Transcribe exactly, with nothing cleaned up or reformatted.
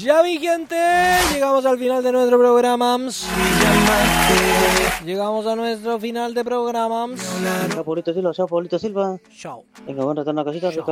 Ya vi, gente, llegamos al final de nuestro programa. Llegamos a nuestro final de programa. Chao, Paulito Silva, chao, Paulito Silva. Chao. Venga, buen retorno a casita. Chao.